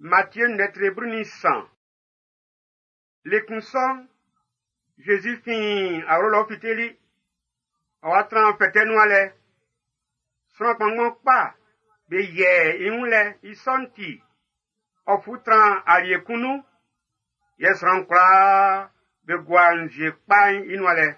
Matthieu netre brunissan. Lekunson, Jésus fin a rolo fiteli. Awatran fetenuale. Son pangmon pa. Be ye inule isonti. Ofutran aliekunu. Yes rankra. Be guan je pain inuale.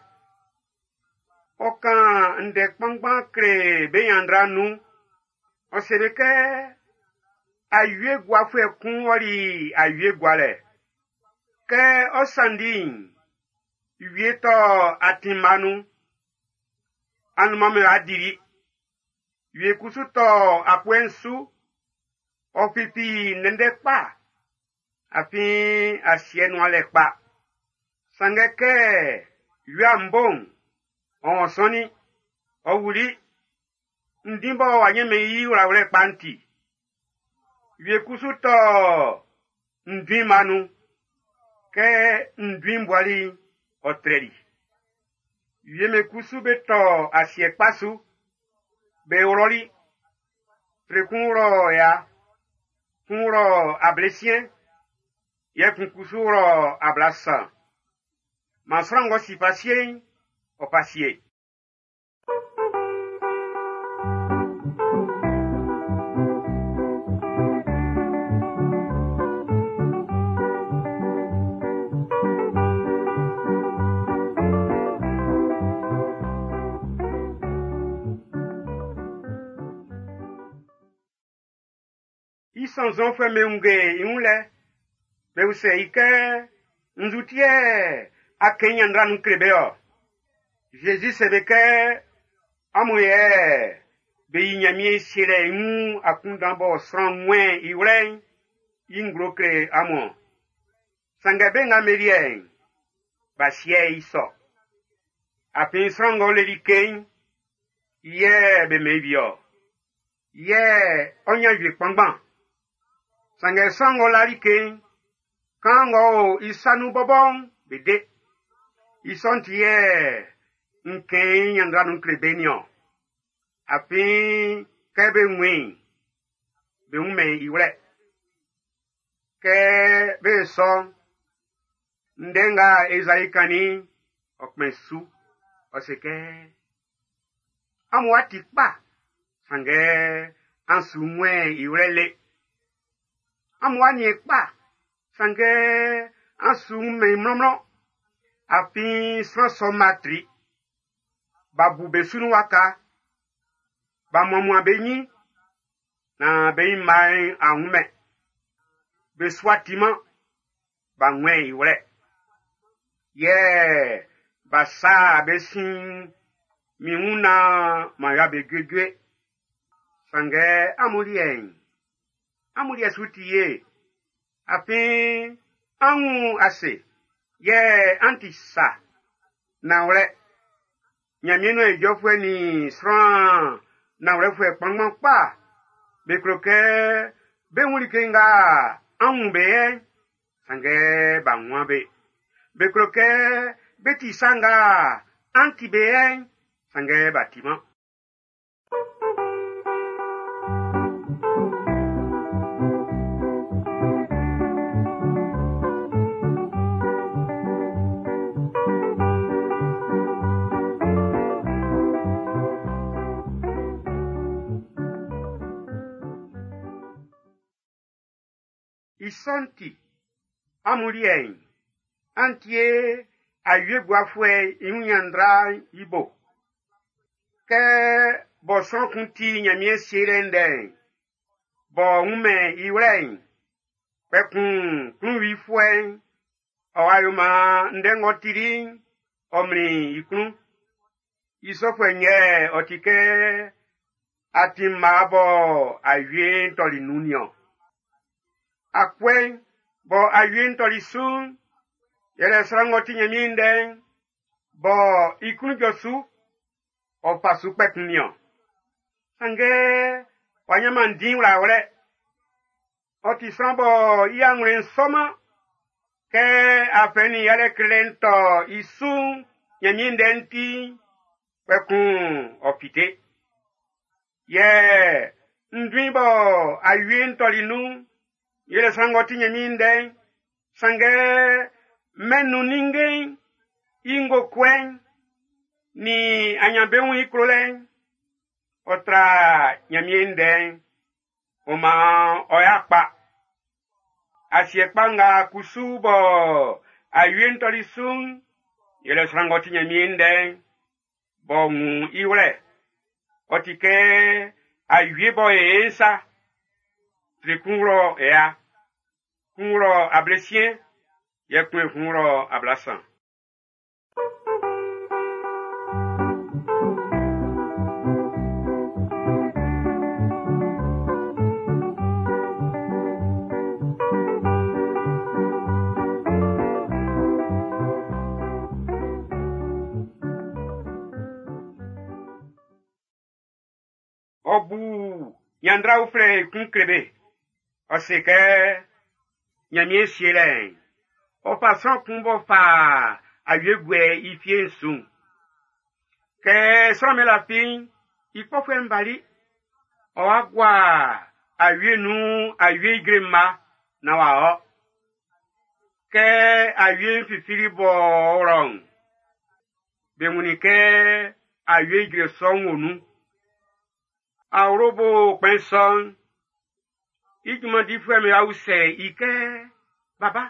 Okan ndek pangban kre be yandra nou. On sait que ayue gwa fwe kun wali ayue gwa le. Que osandin yue to atimanu anu mame adiri. Yue kusu to apwensu opipi nende pa. Afi asien wale pa. Sange ke yue ambon on soni owuli. Ndimbo wanyeme yi ule panti. Yue kusuto ndimanu ke ndimbwali otreri. Yue me kusubeto asiekpasu be oroli trekunro ya kunro ablesien ye kunkusuro ablasa. Masrango si pasien o pasie. Sans enfant me unge inule be use ike nzutie akenyandra nukrebeo Jésus sebeke amuye be yinyamie sire mu akundambo sran mwen iwren ingrokre amo sangabe ngamerien basie iso apin srango leliken ye be mebio ye onya ywe pangban sange sango larike kango isanu bobon bede isontie nke nyandra nunkrebenio api kebe nwi be ume iwre ke be so ndenga ezaikani okmesu oseke amwati pa sange ansumwe iwrele amwani pa sange asume mnomno api sansomatri babu besunu waka ba momo benyi na be mai ahume be swatima ba nwe iwre ye basa besin miuna maya be gegwe sange amulie sutiye api angu ase ye antisa na wre nyamieno ejofwe ni sran na wre fwe pangman pa be kroke be wurikenga angu be sange ba nwabe be kroke be tisanga anti be sange batima. Isonti amurien antie ayue guafwe inyandra ibo ke boson kunti nyamie sirende bo ume iwren pekun kunwi fwe awayuma ndengotiri omri ikun isofwe nye otike atimabo ayue tolinunio akwen bo ayuen tolisun yele srangoti nyeminde bo ikun josu o pasu peknio sange wanyaman din wrawre oti srambo yangren soma ke afeni yele klento isun nyeminde nti pekun opite ye ndwibo ayuen tolinu yele sangoti nyeminde sange menu ninge ingo kwen ni anyabewu ikrole otra nyeminde oma oyakpa asiekpanga kusubo ayuentolisun yele sangoti nyeminde bongu iwle otike ayuebo esa trikungro ea kungro ablesien yekwe kungro ablasan obu yandra ufre kunkrebe osike nyamie sielen o façon kumbo fa ayegwe ifiensu ke some la fin ikofwe mbali o agwa ayenu ayegrema na wao ke ayen fifiri boron bemunike ayegre sonwonu awrobo penson ijuma di fweme ause ike baba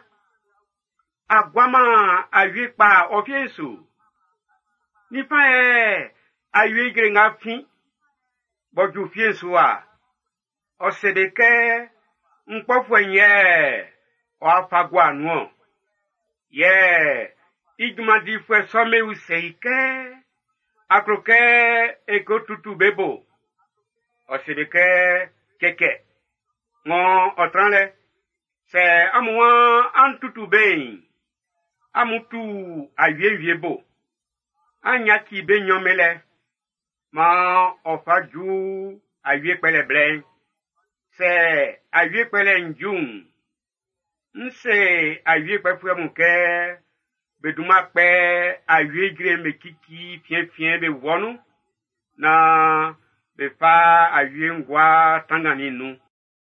agwama ayepa ofiesu nipa ayegre nga fin boju fiesu a osedeke nkpofwenye o afagwa nu ye ijuma di fwe some use ike akroke ekotutu bebo osedeke keke ngo otranle se amuwa antutu bein amutu ayeviebo anya ki be nyomele ma ofaju ayepele blen se ayepele njun nse ayepe fuemuke beduma pe ayegre mekiki fien be wonu na be fa ayengwa tangani nu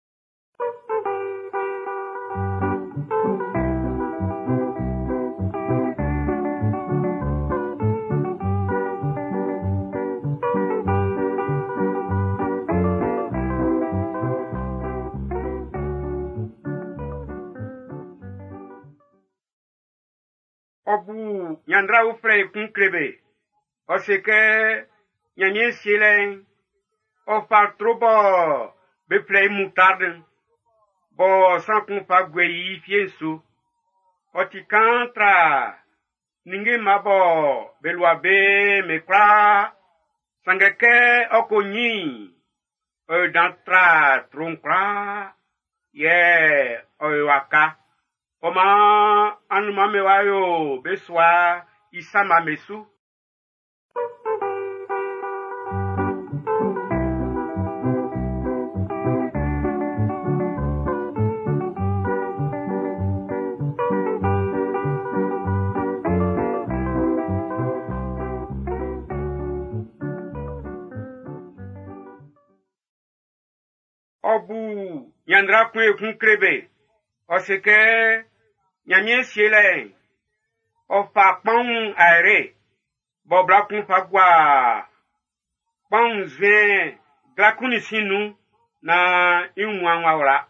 obu nyandra ufre kunkrebe oseke nyanye silen o fa trobo be play mutarde bo san kun fa gweyi fiensu oti kantra ninge mabo beluabe mekra sangeke okonyi o dantra tronkra ye o waka oma anuma mewayo beswa isama mesu obu yandra kwe kunkrebe oseke nyamie sielen ofa pon aire bobra kun fagwa pon zen glakuni sinu na inwanwa ora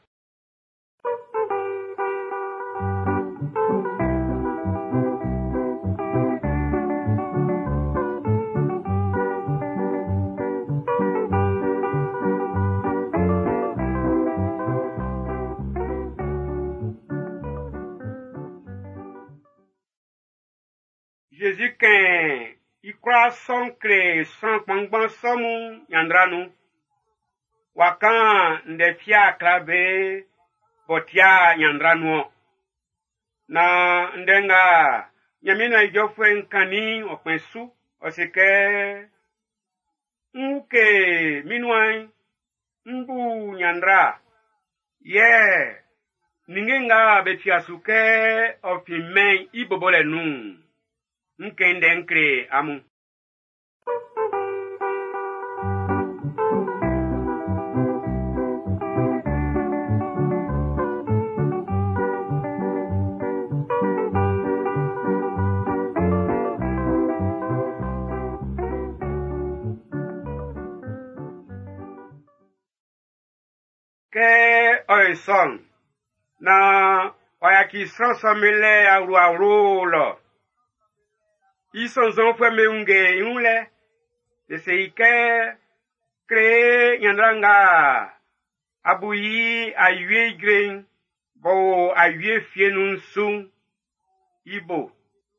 Jésus qu'un il croit son cré son pangban somu yandranu wakan ndefia klabe botia yandranu na ndenga nyamina ijofwe nkani okwensu osike nke minwai mbu nyandra ye ningenga betia suke ofimen ibobole nu nkende nkre amu son na oya ki son somele aru lo ison zon fwe me unge yunle de se ike kree nyandrang abuyi ayue green bo ayue fie nun sung ibo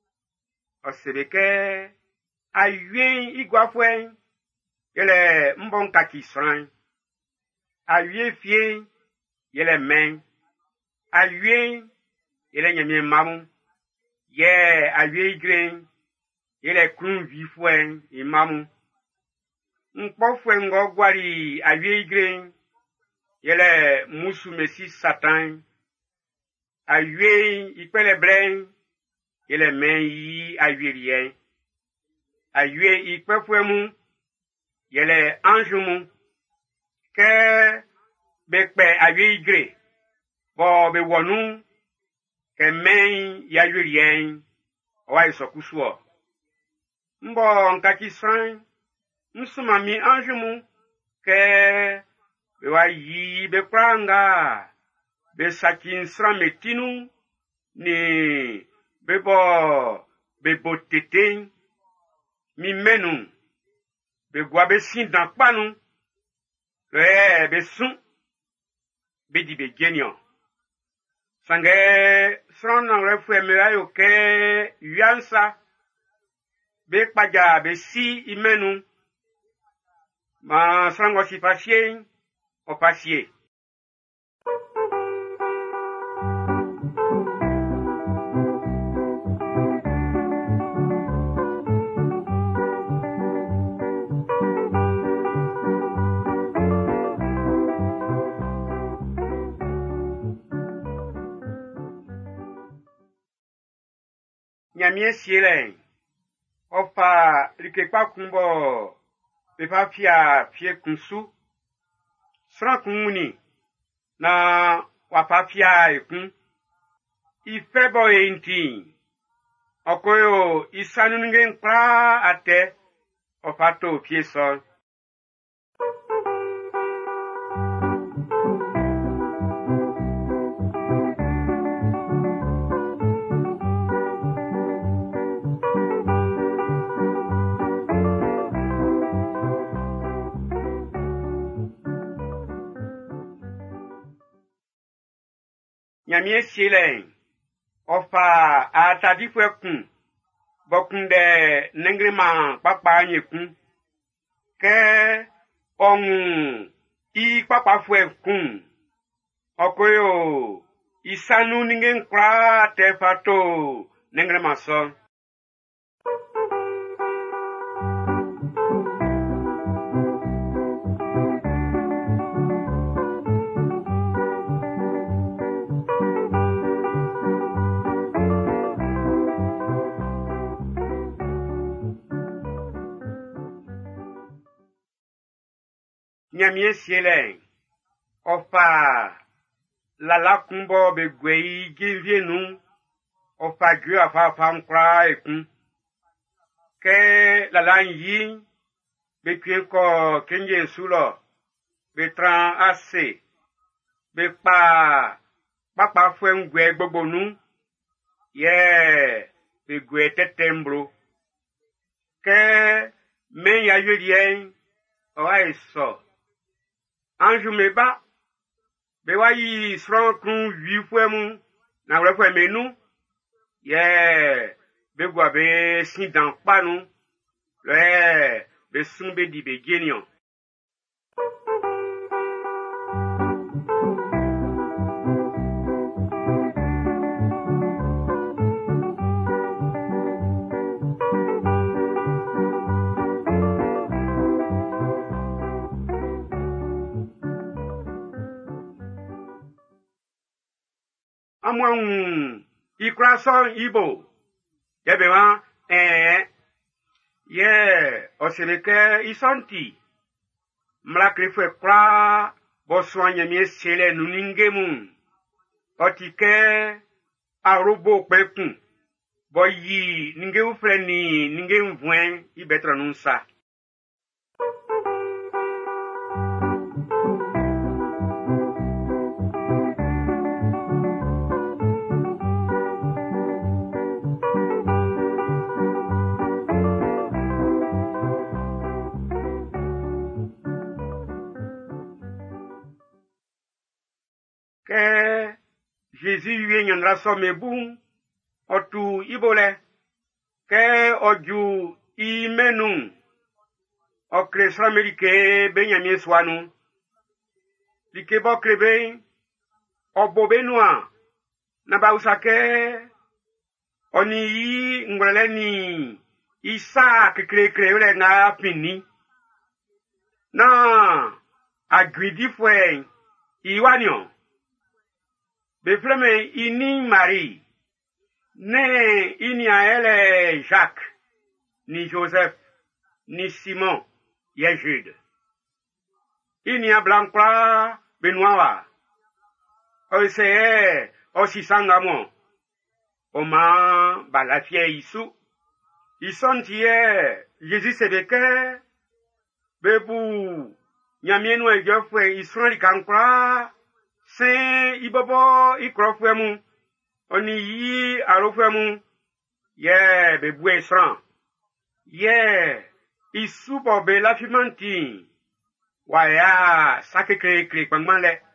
osebeke ayue igwafwe yele mbon kaki sran ayue fie yele men ayue yele nyamie mamu ye ayue green yele kun vifwe imamu nkpofwe ngogwari ayue green yele musu mesi satan ayue ipele bren yele men yi ayue rien ayue ipefwe mu yele ange mu ke bekpe ayue igre bo be wonu ke men ya ayue rien owa isokusuo mbo nkaki sran nsuma mi ange mu ke be wa yi be pranga be sakin sran metinu ni be botete mi menu be gwa be sin dan panu be sun be di be genio sange sran nan refwe me ayo ke yansa be paja be si imenu ma sango si pasien o pasie nyamie siele ofa likekpa kumbo be pa fie kunsu sran kumuni na wapa fia ekun ifebo enti okoyo isanu ngen pra ate ofato fie so nyamie siele ofa atadifwe kun bokunde nengrema papa nyekun ke ongu I papa fwe kun okoyo isanu ningen kwa te fato nengrema so nyamie siele ofa lala kumbo be gwei givienu ofa gwe afa fam kra ekun ke lala yi be kwen ko kenje sulo be tran ase be papa fwe ngwe gbogbo nu ye be gwe tetembro ke men ya yurien owa eso anju meba be wa yi sron kun wi fwe mu na wre fwe menu ye be gwa be sin dan panu le be sun be di be genion amwan ikrason ibo yebewa ye oseleke isonti mlakrife kra boswanye mi sele nuningemu otike arubo pekun boyi ninge freni ninge mvuen ibetra nunsa Jésus lui nyandra somme boum otu ibole ke oju imenu okresra amerike Benjamin swanu like bo krebe obobenua na bausake oni yi ngrele ni isa kekrekre na pini na agwidi fwe iwanyo befleme ini Marie ne ini ele Jacques ni Joseph ni Simon ye Jude ini a Blancra Benoit ose osisangamo oma balafie isu isontie Jésus sebeke bebu nyamienu ejofwe Israeli kankra se ibobo ikrofwemu oni yi arofwemu ye bebu esran ye isu bo be lafimanti waya sakekre kre kwangmale